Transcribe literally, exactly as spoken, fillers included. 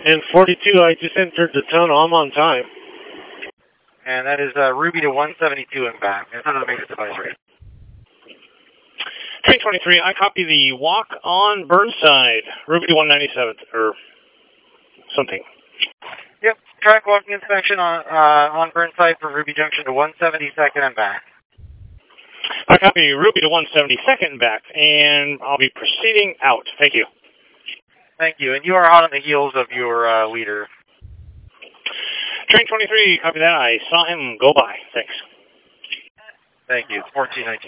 And forty-two, I just entered the tunnel. I'm on time. And that is uh, Ruby to one seventy-two and back. That's not a maintenance advisory. Train twenty-three, I copy the walk on Burnside. Ruby to one ninety-seven, or something. Yep, track walking inspection on uh, on Burnside for Ruby Junction to one seventy-second and back. I copy Ruby to one seventy-second and back, and I'll be proceeding out. Thank you. Thank you, and you are hot on the heels of your uh, leader. Train twenty-three, copy that. I saw him go by. Thanks. Thank you. fourteen nineteen.